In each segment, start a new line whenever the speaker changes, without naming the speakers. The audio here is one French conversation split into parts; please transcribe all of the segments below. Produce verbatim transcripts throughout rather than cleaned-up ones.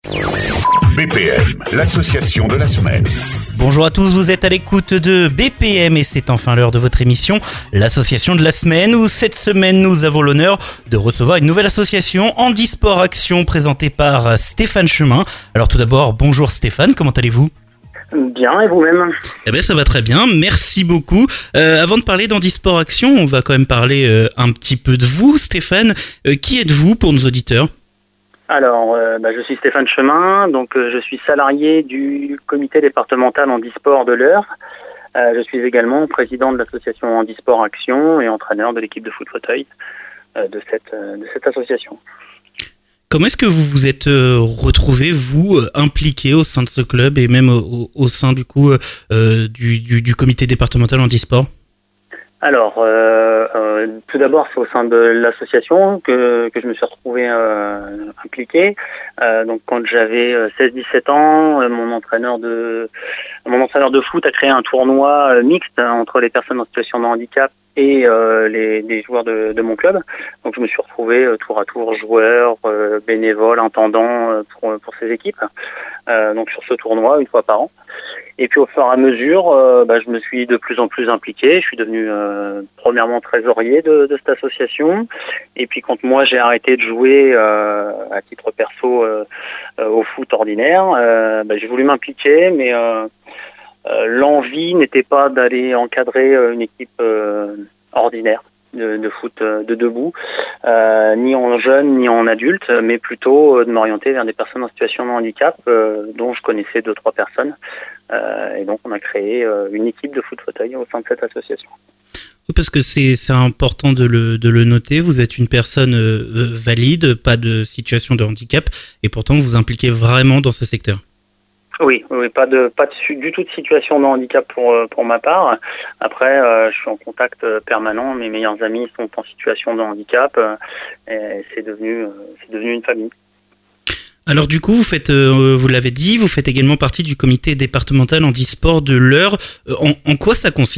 B P M, l'association de la semaine.
Bonjour à tous, vous êtes à l'écoute de B P M et c'est enfin l'heure de votre émission, l'association de la semaine, où cette semaine nous avons l'honneur de recevoir une nouvelle association, Handisport Action, présentée par Stéphane Chemin. Alors tout d'abord, bonjour Stéphane, comment allez-vous ?
Bien, et vous-même ?
Eh bien ça va très bien, merci beaucoup. Euh, avant de parler d'Handisport Action, on va quand même parler euh, un petit peu de vous, Stéphane. Euh, qui êtes-vous pour nos auditeurs ?
Alors, euh, bah, je suis Stéphane Chemin, donc euh, je suis salarié du comité départemental Handisport de l'Eure. Euh, je suis également président de l'association Handisport Action et entraîneur de l'équipe de foot fauteuil euh, de, cette, euh, de cette association.
Comment est-ce que vous vous êtes euh, retrouvé, vous, euh, impliqué au sein de ce club et même au, au sein du coup euh, du, du, du comité départemental Handisport ?
Alors, euh, euh, tout d'abord, c'est au sein de l'association que, que je me suis retrouvé euh, impliqué. Euh, donc, quand j'avais seize dix-sept ans, euh, mon entraîneur de mon entraîneur de foot a créé un tournoi euh, mixte hein, entre les personnes en situation de handicap et euh, les, les joueurs de, de mon club. Donc, je me suis retrouvé euh, tour à tour joueur, euh, bénévole, intendant euh, pour, pour ces équipes. Euh, donc, sur ce tournoi, une fois par an. Et puis au fur et à mesure, euh, bah, je me suis de plus en plus impliqué. Je suis devenu euh, premièrement trésorier de, de cette association. Et puis quand moi j'ai arrêté de jouer euh, à titre perso euh, euh, au foot ordinaire, euh, bah, j'ai voulu m'impliquer, mais euh, euh, l'envie n'était pas d'aller encadrer une équipe euh, ordinaire de, de foot euh, de debout, euh, ni en jeune ni en adulte, mais plutôt euh, de m'orienter vers des personnes en situation de handicap, euh, dont je connaissais deux trois personnes. Euh, et donc on a créé euh, une équipe de foot fauteuil au sein de cette association.
Oui, parce que c'est, c'est important de le, de le noter, vous êtes une personne euh, valide, pas de situation de handicap, et pourtant vous vous impliquez vraiment dans ce secteur.
Oui, oui, pas de pas de, du tout de situation de handicap pour pour ma part. Après, euh, je suis en contact permanent. Mes meilleurs amis sont en situation de handicap euh, et c'est devenu euh, c'est devenu une famille.
Alors du coup, vous faites, euh, vous l'avez dit, vous faites également partie du comité départemental Handisport de l'Eure. Euh, en, en quoi ça consiste ?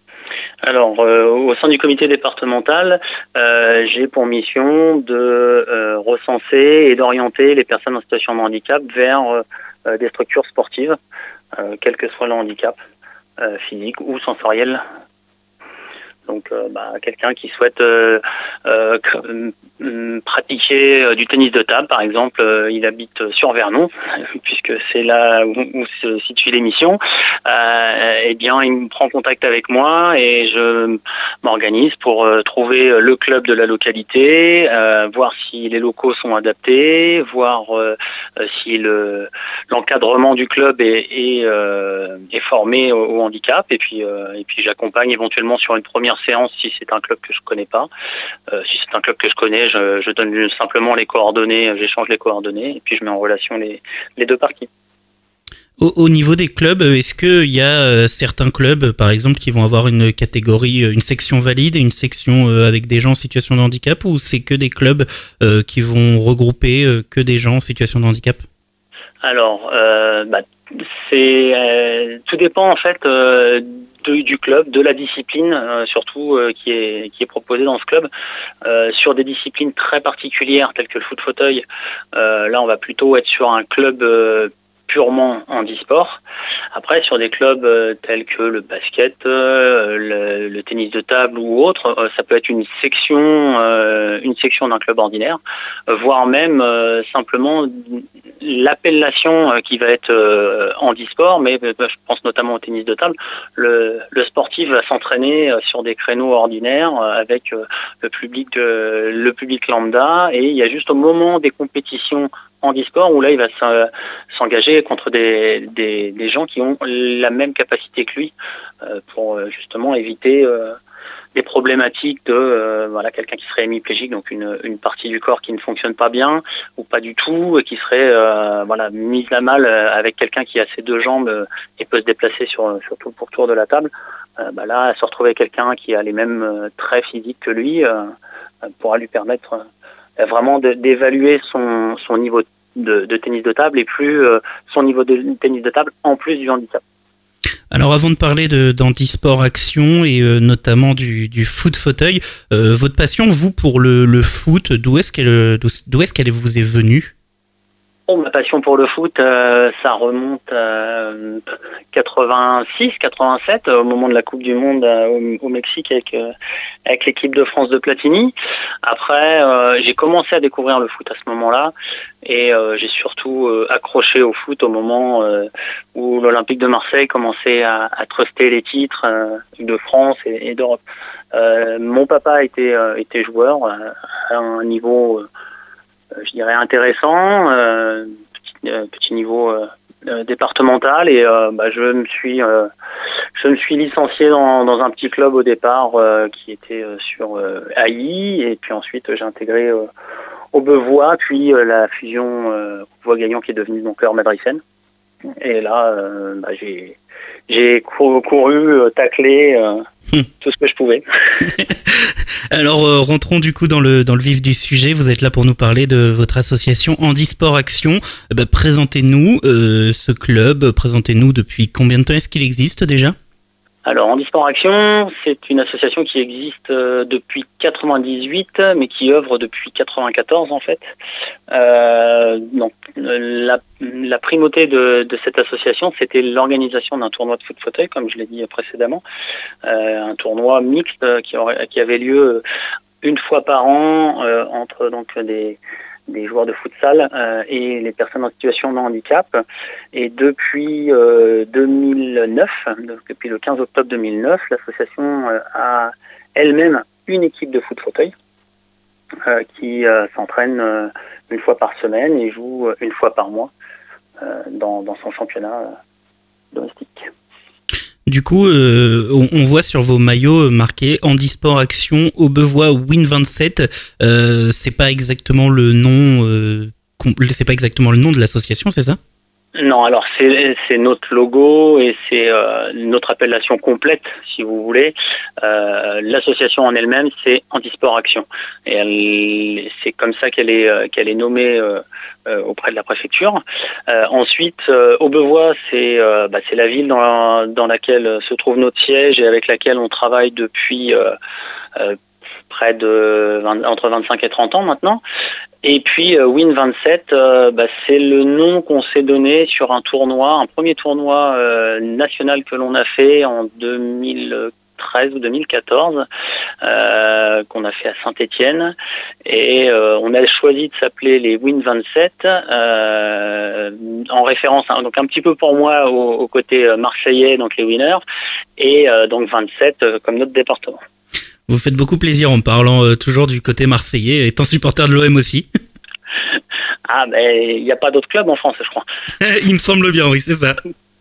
Alors, euh, au sein du comité départemental, euh, j'ai pour mission de euh, recenser et d'orienter les personnes en situation de handicap vers euh, des structures sportives, euh, quel que soit le handicap, euh, physique ou sensoriel. Donc, euh, bah, quelqu'un qui souhaite euh, euh, pratiquer euh, du tennis de table, par exemple, euh, il habite sur Vernon, puisque c'est là où, où se situe l'émission, euh, eh bien, il me prend contact avec moi et je m'organise pour euh, trouver le club de la localité, euh, voir si les locaux sont adaptés, voir euh, si le, l'encadrement du club est, est, euh, est formé au, au handicap, et puis, euh, et puis j'accompagne éventuellement sur une première séance si c'est un club que je connais pas. Euh, si c'est un club que je connais, je, je donne simplement les coordonnées, j'échange les coordonnées et puis je mets en relation les, les deux parties.
Au, au niveau des clubs, est-ce qu'il y a euh, certains clubs, par exemple, qui vont avoir une catégorie, une section valide et une section euh, avec des gens en situation de handicap, ou c'est que des clubs euh, qui vont regrouper euh, que des gens en situation de handicap ?
Alors, euh, bah, c'est euh, tout dépend en fait euh, de, du club, de la discipline euh, surtout euh, qui est qui est proposée dans ce club. Euh, sur des disciplines très particulières telles que le foot fauteuil, euh, là on va plutôt être sur un club euh, purement handisport. Après, sur des clubs euh, tels que le basket, euh, le, le tennis de table ou autre, euh, ça peut être une section, euh, une section d'un club ordinaire, euh, voire même euh, simplement l'appellation euh, qui va être euh, handisport, mais euh, je pense notamment au tennis de table. Le, le sportif va s'entraîner euh, sur des créneaux ordinaires euh, avec euh, le public, de, le public lambda, et il y a juste au moment des compétitions handisport où là il va s'engager contre des, des, des gens qui ont la même capacité que lui euh, pour euh, justement éviter euh, des problématiques de euh, voilà, quelqu'un qui serait hémiplégique, donc une, une partie du corps qui ne fonctionne pas bien ou pas du tout, et qui serait euh, voilà, mise à mal avec quelqu'un qui a ses deux jambes euh, et peut se déplacer sur, sur tout le pourtour de la table. Euh, bah là, se retrouver avec quelqu'un qui a les mêmes euh, traits physiques que lui euh, pourra lui permettre euh, vraiment de, d'évaluer son, son niveau de, de tennis de table et plus euh, son niveau de tennis de table en plus du handicap.
Alors avant de parler de, d'Handisport Action et euh, notamment du, du foot fauteuil, euh, votre passion, vous, pour le, le foot, d'où est-ce qu'elle, d'où, d'où est-ce qu'elle vous est venue ?
Oh, ma passion pour le foot, euh, ça remonte à quatre-vingt-six quatre-vingt-sept, au moment de la Coupe du Monde euh, au, au Mexique avec, euh, avec l'équipe de France de Platini. Après, euh, j'ai commencé à découvrir le foot à ce moment-là et euh, j'ai surtout euh, accroché au foot au moment euh, où l'Olympique de Marseille commençait à, à truster les titres euh, de France et, et d'Europe. Euh, mon papa était, euh, était joueur euh, à un niveau... Euh, je dirais intéressant, euh, petit, euh, petit niveau euh, euh, départemental et euh, bah, je me suis euh, je me suis licencié dans, dans un petit club au départ euh, qui était euh, sur euh, Hailly et puis ensuite j'ai intégré euh, au Beauvois puis euh, la fusion euh, Beauvois-Gaillon qui est devenue donc Heure Madricène et là euh, bah, j'ai j'ai couru, couru euh, taclé euh, tout ce que je pouvais.
Alors euh, rentrons du coup dans le dans le vif du sujet. Vous êtes là pour nous parler de votre association Handisport Action. Euh, bah, présentez-nous euh, ce club. Présentez-nous depuis combien de temps est-ce qu'il existe déjà ?
Alors, Handisport Action, c'est une association qui existe euh, depuis quatre-vingt-dix-huit, mais qui œuvre depuis quatre-vingt-quatorze en fait. Euh, donc, la, la primauté de, de cette association, c'était l'organisation d'un tournoi de foot fauteuil, comme je l'ai dit précédemment, euh, un tournoi mixte qui, aurait, qui avait lieu une fois par an euh, entre donc des des joueurs de futsal euh, et les personnes en situation de handicap. Et depuis euh, deux mille neuf, donc depuis le quinze octobre deux mille neuf, l'association euh, a elle-même une équipe de foot fauteuil euh, qui euh, s'entraîne euh, une fois par semaine et joue une fois par mois euh, dans, dans son championnat euh, domestique.
Du coup, euh, on, on voit sur vos maillots marqué Handisport Action au Beauvois Win vingt-sept. Euh, c'est pas exactement le nom, euh, c'est pas exactement le nom de l'association, c'est ça ?
Non, alors c'est, c'est notre logo et c'est euh, notre appellation complète, si vous voulez. Euh, l'association en elle-même, c'est Handisport Action. Et elle, c'est comme ça qu'elle est, euh, qu'elle est nommée euh, euh, auprès de la préfecture. Euh, ensuite, euh, au Beauvois, c'est, euh, bah, c'est la ville dans, la, dans laquelle se trouve notre siège et avec laquelle on travaille depuis euh, euh, près de vingt, entre vingt-cinq et trente ans maintenant. Et puis euh, Win vingt-sept, euh, bah, c'est le nom qu'on s'est donné sur un tournoi, un premier tournoi euh, national que l'on a fait en deux mille treize ou deux mille quatorze, euh, qu'on a fait à Saint-Étienne. Et euh, on a choisi de s'appeler les Win vingt-sept, euh, en référence, hein, donc un petit peu pour moi au, au côté marseillais, donc les winners, et euh, donc vingt-sept euh, comme notre département.
Vous faites beaucoup plaisir en parlant euh, toujours du côté marseillais, étant supporter de l'O M aussi.
Ah, ben, il n'y a pas d'autres clubs en France, je crois.
Il me semble bien, oui, c'est ça.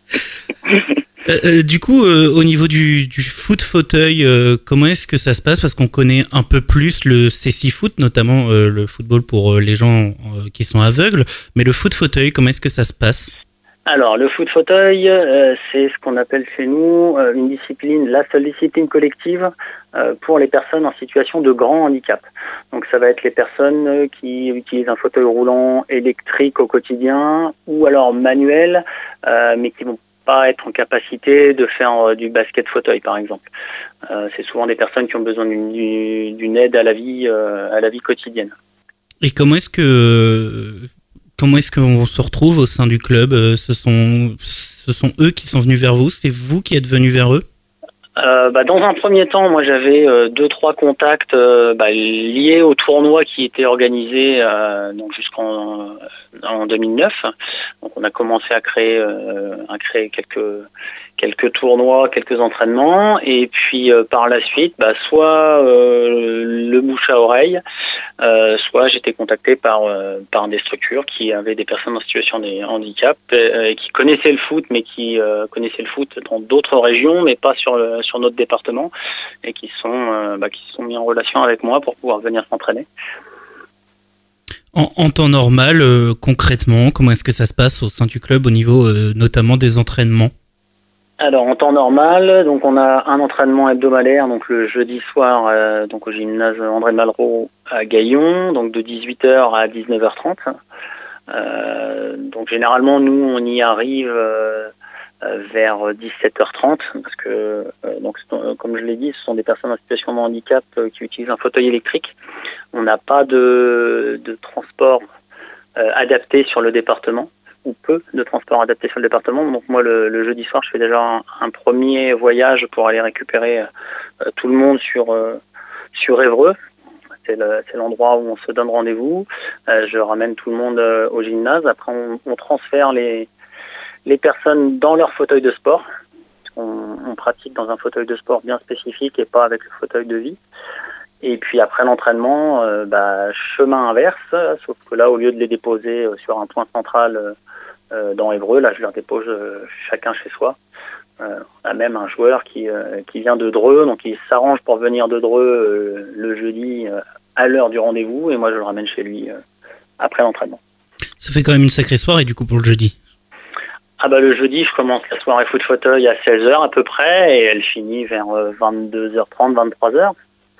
euh, euh, du coup, euh, au niveau du, du foot fauteuil, euh, comment est-ce que ça se passe ? Parce qu'on connaît un peu plus le C six foot, notamment euh, le football pour euh, les gens euh, qui sont aveugles. Mais le foot fauteuil, comment est-ce que ça se passe ?
Alors, le foot fauteuil, euh, c'est ce qu'on appelle chez nous euh, une discipline, la seule discipline collective euh, pour les personnes en situation de grand handicap. Donc, ça va être les personnes euh, qui utilisent un fauteuil roulant électrique au quotidien ou alors manuel, euh, mais qui vont pas être en capacité de faire euh, du basket fauteuil, par exemple. Euh, c'est souvent des personnes qui ont besoin d'une, d'une aide à la vie, euh, à la vie quotidienne.
Et comment est-ce que Comment est-ce qu'on se retrouve au sein du club ? Ce sont, ce sont eux qui sont venus vers vous ? C'est vous qui êtes venus vers eux ?
Euh, bah, dans un premier temps, moi j'avais euh, deux trois contacts euh, bah, liés au tournoi qui était organisé euh, donc jusqu'en en deux mille neuf. Donc on a commencé à créer, euh, à créer quelques quelques tournois, quelques entraînements, et puis euh, par la suite, bah, soit euh, le bouche à oreille, euh, soit j'étais contacté par euh, par des structures qui avaient des personnes en situation de handicap euh, et qui connaissaient le foot, mais qui euh, connaissaient le foot dans d'autres régions, mais pas sur le, sur notre département, et qui sont euh, bah, qui se sont mis en relation avec moi pour pouvoir venir s'entraîner.
En, en temps normal, euh, concrètement, comment est-ce que ça se passe au sein du club au niveau euh, notamment des entraînements ?
Alors en temps normal, donc on a un entraînement hebdomadaire, donc le jeudi soir, euh, donc au gymnase André Malraux à Gaillon, donc de dix-huit heures à dix-neuf heures trente. Euh, donc généralement nous on y arrive euh, vers dix-sept heures trente parce que euh, donc comme je l'ai dit, ce sont des personnes en situation de handicap euh, qui utilisent un fauteuil électrique. On n'a pas de, de transport euh, adaptés sur le département, ou peu de transports adaptés sur le département. Donc moi, le, le jeudi soir, je fais déjà un, un premier voyage pour aller récupérer euh, tout le monde sur, euh, sur Évreux. C'est, le, c'est l'endroit où on se donne rendez-vous. Euh, je ramène tout le monde euh, au gymnase. Après, on, on transfère les, les personnes dans leur fauteuil de sport. On, on pratique dans un fauteuil de sport bien spécifique et pas avec le fauteuil de vie. Et puis après l'entraînement, euh, bah, chemin inverse, sauf que là, au lieu de les déposer euh, sur un point central euh, dans Évreux, là, je les dépose euh, chacun chez soi. Euh, on a même un joueur qui, euh, qui vient de Dreux, donc il s'arrange pour venir de Dreux euh, le jeudi euh, à l'heure du rendez-vous, et moi je le ramène chez lui euh, après l'entraînement.
Ça fait quand même une sacrée soirée du coup pour le jeudi.
Ah bah le jeudi, je commence la soirée foot fauteuil à seize heures à peu près, et elle finit vers euh, vingt-deux heures trente, vingt-trois heures.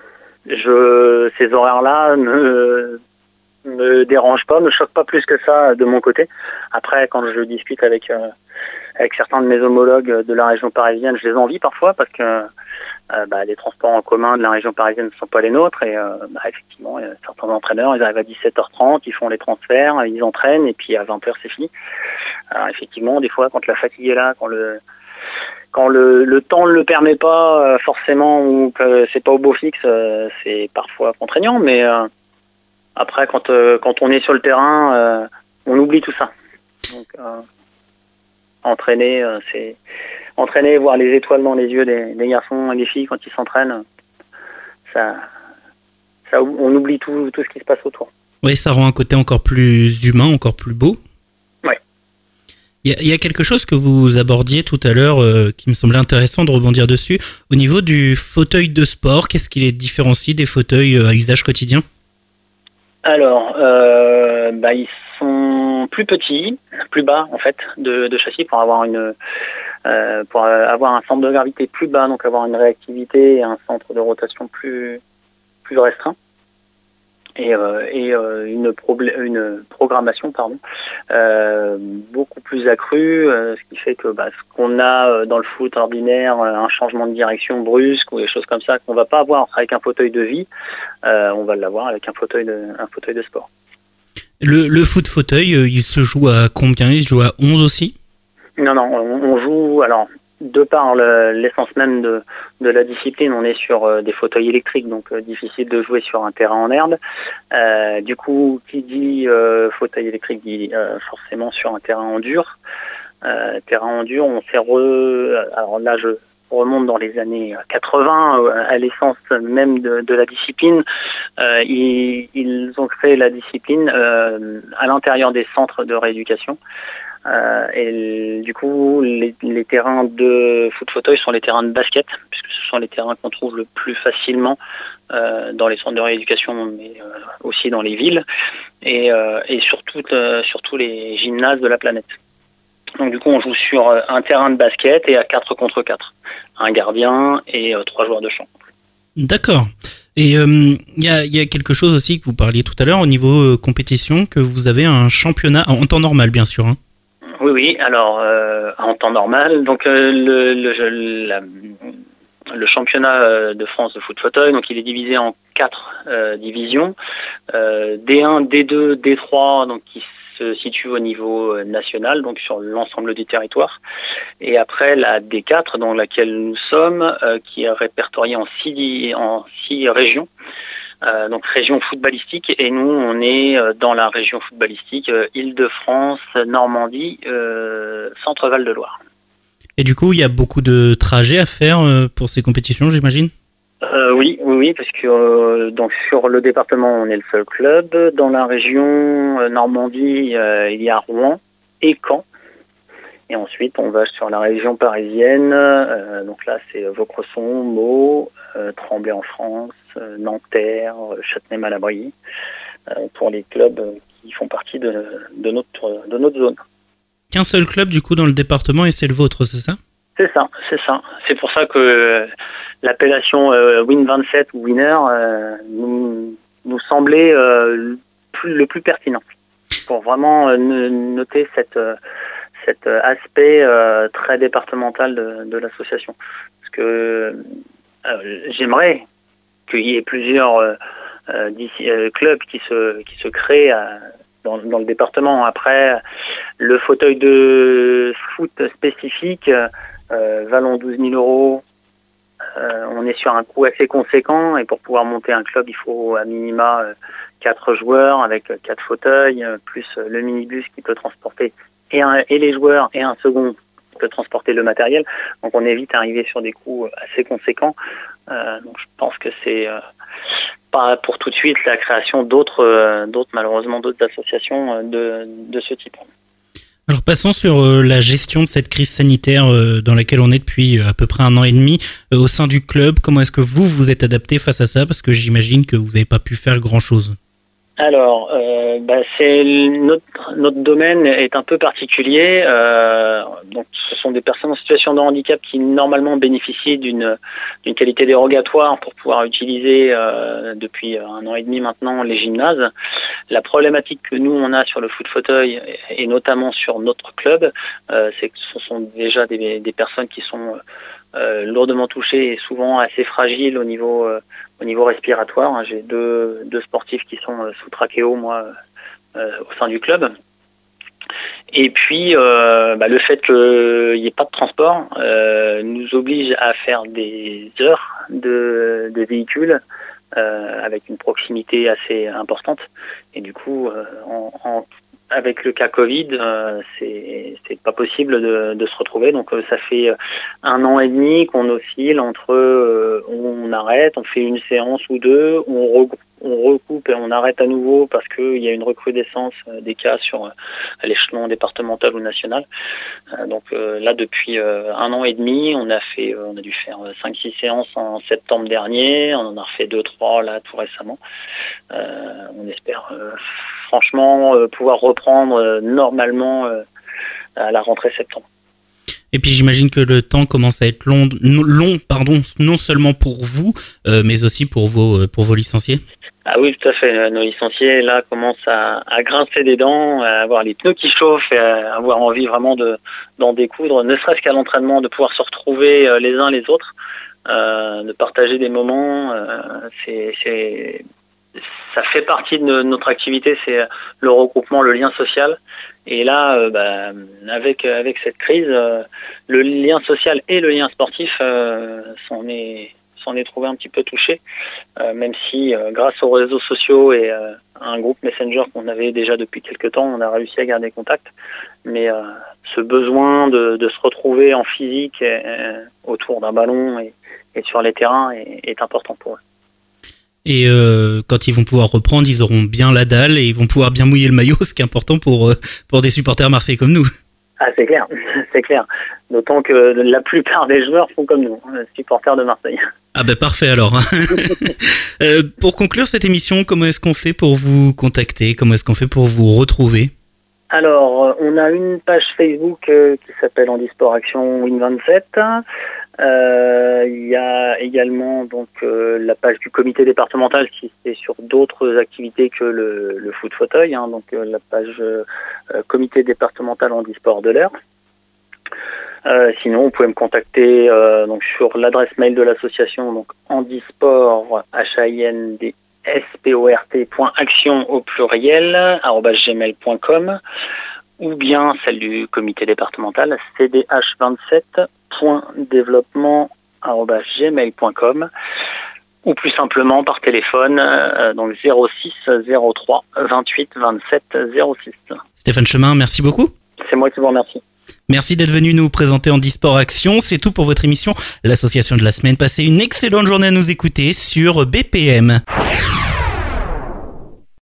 Je, ces horaires-là ne me dérangent pas, me choquent pas plus que ça de mon côté. Après, quand je discute avec euh, avec certains de mes homologues de la région parisienne, je les envie parfois parce que euh, bah, les transports en commun de la région parisienne ne sont pas les nôtres et euh, bah, effectivement, certains entraîneurs, ils arrivent à dix-sept heures trente, ils font les transferts, ils entraînent et puis à vingt heures c'est fini. Alors effectivement, des fois, quand la fatigue est là, quand le quand le, le temps ne le permet pas euh, forcément ou que c'est pas au beau fixe, euh, c'est parfois contraignant, mais euh, après, quand, euh, quand on est sur le terrain, euh, on oublie tout ça. Donc, euh, entraîner, euh, c'est entraîner, voir les étoiles dans les yeux des, des garçons et des filles quand ils s'entraînent, ça, ça, on oublie tout, tout ce qui se passe autour.
Oui, ça rend un côté encore plus humain, encore plus beau.
Oui.
Il y, y a quelque chose que vous abordiez tout à l'heure euh, qui me semblait intéressant de rebondir dessus. Au niveau du fauteuil de sport, qu'est-ce qui les différencie des fauteuils à usage quotidien ?
Alors, euh, bah, ils sont plus petits, plus bas en fait de, de châssis pour avoir une euh, pour avoir un centre de gravité plus bas, donc avoir une réactivité et un centre de rotation plus plus restreint et, euh, et euh, une, problé- une programmation pardon euh, beaucoup plus accrue, euh, ce qui fait que bah, ce qu'on a dans le foot ordinaire, un changement de direction brusque ou des choses comme ça qu'on va pas avoir avec un fauteuil de vie, euh, on va l'avoir avec un fauteuil de un fauteuil de sport.
Le, le foot fauteuil, euh, il se joue à combien ? Il se joue à onze aussi ?
Non, non, on, on joue, alors, de par le, l'essence même de, de la discipline, on est sur euh, des fauteuils électriques, donc euh, difficile de jouer sur un terrain en herbe. Euh, du coup, qui dit euh, fauteuil électrique dit euh, forcément sur un terrain en dur. Euh, terrain en dur, on s'est re... Alors là, je remonte dans les années quatre-vingts, à l'essence même de, de la discipline. Euh, ils, ils ont créé la discipline euh, à l'intérieur des centres de rééducation. Euh, et du coup, les, les terrains de foot fauteuil sont les terrains de basket, puisque ce sont les terrains qu'on trouve le plus facilement euh, dans les centres de rééducation, mais euh, aussi dans les villes, et, euh, et surtout euh, sur tous les gymnases de la planète. Donc du coup, on joue sur un terrain de basket et à quatre contre quatre. Un gardien et euh, trois joueurs de champ.
D'accord. Et il euh, y, a, y a quelque chose aussi que vous parliez tout à l'heure au niveau euh, compétition, que vous avez un championnat, en temps normal bien sûr. Hein.
Oui, oui, alors euh, en temps normal, donc euh, le, le, la, le championnat de France de foot fauteuil, donc il est divisé en quatre euh, divisions. Euh, D un, D deux, D trois, donc qui se situe au niveau national, donc sur l'ensemble du territoire. Et après la D quatre, dans laquelle nous sommes, euh, qui est répertoriée en six, en six régions. Euh, donc région footballistique, et nous on est dans la région footballistique euh, Île-de-France, Normandie, euh, Centre-Val de Loire.
Et du coup il y a beaucoup de trajets à faire euh, pour ces compétitions, j'imagine ?
euh, Oui, oui, oui, parce que euh, donc sur le département on est le seul club. Dans la région euh, Normandie, euh, il y a Rouen et Caen. Et ensuite, on va sur la région parisienne. Euh, donc là, c'est Vaucresson, Meaux, euh, Tremblay en France, euh, Nanterre, euh, Châtenay-Malabry, euh, pour les clubs qui font partie de, de, notre, de notre zone.
Qu'un seul club, du coup, dans le département, et c'est le vôtre, c'est ça ?
C'est ça, c'est ça. C'est pour ça que l'appellation euh, Win vingt-sept ou Winner euh, nous, nous semblait euh, plus, le plus pertinent. Pour vraiment euh, noter cette... Euh, cet aspect euh, très départemental de, de l'association. Parce que euh, j'aimerais qu'il y ait plusieurs euh, euh, clubs qui se, qui se créent à, dans, dans le département. Après, le fauteuil de foot spécifique, euh, valant douze mille euros. Euh, on est sur un coût assez conséquent et pour pouvoir monter un club, il faut à minima euh, quatre joueurs avec quatre fauteuils, euh, plus euh, le minibus qui peut transporter et, un, et les joueurs et un second qui peut transporter le matériel. Donc on est vite arrivé sur des coûts assez conséquents. Euh, donc je pense que c'est euh, pas pour tout de suite la création d'autres, euh, d'autres malheureusement d'autres associations euh, de, de ce type.
Alors passons sur euh, la gestion de cette crise sanitaire euh, dans laquelle on est depuis euh, à peu près un an et demi euh, au sein du club. Comment est-ce que vous vous êtes adapté face à ça? Parce que j'imagine que vous n'avez pas pu faire grand-chose.
Alors, euh, bah, c'est notre, notre domaine est un peu particulier. Euh, donc, ce sont des personnes en situation de handicap qui normalement bénéficient d'une, d'une qualité dérogatoire pour pouvoir utiliser euh, depuis un an et demi maintenant les gymnases. La problématique que nous on a sur le foot fauteuil et notamment sur notre club, euh, c'est que ce sont déjà des, des personnes qui sont euh, lourdement touchées et souvent assez fragiles au niveau euh, au niveau respiratoire. J'ai deux, deux sportifs qui sont sous trachéo, moi, euh, au sein du club. Et puis, euh, bah, le fait qu'il n'y ait pas de transport euh, nous oblige à faire des heures de, de véhicules euh, avec une proximité assez importante. Et du coup, euh, en, en, avec le cas Covid, euh, c'est, c'est pas possible de, de se retrouver. Donc euh, ça fait un an et demi qu'on oscille entre euh, on arrête, on fait une séance ou deux, on, re, on recoupe et on arrête à nouveau parce qu'il y a une recrudescence des cas sur euh, l'échelon départemental ou national. Euh, donc euh, là, depuis euh, un an et demi, on a fait, euh, on a dû faire cinq six séances en septembre dernier, on en a refait deux trois là tout récemment. Euh, on espère euh, franchement euh, pouvoir reprendre euh, normalement euh, à la rentrée septembre.
Et puis j'imagine que le temps commence à être long, long pardon, non seulement pour vous, euh, mais aussi pour vos, pour vos licenciés.
Ah oui, tout à fait. Nos licenciés, là, commencent à, à grincer des dents, à avoir les pneus qui chauffent et à avoir envie vraiment de, d'en découdre, ne serait-ce qu'à l'entraînement, de pouvoir se retrouver euh, les uns les autres, euh, de partager des moments. Euh, c'est, c'est, ça fait partie de notre activité, c'est le regroupement, le lien social. Et là, euh, bah, avec, avec cette crise, euh, le lien social et le lien sportif euh, s'en est... s'en est trouvé un petit peu touché, euh, même si euh, grâce aux réseaux sociaux et euh, à un groupe Messenger qu'on avait déjà depuis quelques temps, on a réussi à garder contact. Mais euh, ce besoin de, de se retrouver en physique euh, autour d'un ballon et, et sur les terrains est, est important pour eux.
Et euh, quand ils vont pouvoir reprendre, ils auront bien la dalle et ils vont pouvoir bien mouiller le maillot, ce qui est important pour, euh, pour des supporters marseillais comme nous.
Ah, c'est clair, c'est clair. D'autant que la plupart des joueurs font comme nous, supporters de Marseille.
Ah ben parfait alors. euh, pour conclure cette émission, comment est-ce qu'on fait pour vous contacter? Comment est-ce qu'on fait pour vous retrouver?
Alors, on a une page Facebook euh, qui s'appelle Handisport Action Win vingt-sept. Euh, il y a également donc euh, la page du comité départemental qui est sur d'autres activités que le, le foot fauteuil, hein, donc euh, la page euh, comité départemental Handisport de l'Eure. Euh, sinon, vous pouvez me contacter euh, donc sur l'adresse mail de l'association, donc handisport h a i n d s p o r t point action au pluriel arobase gmail point com, ou bien celle du comité départemental c d h vingt-sept point développement arobase gmail point com, ou plus simplement par téléphone, euh, donc zéro six zéro trois vingt-huit vingt-sept zéro six.
Stéphane Chemin, merci beaucoup.
C'est moi qui vous remercie.
Merci d'être venu nous présenter Handisport Action. C'est tout pour votre émission, l'association de la semaine. Passez une excellente journée à nous écouter sur B P M.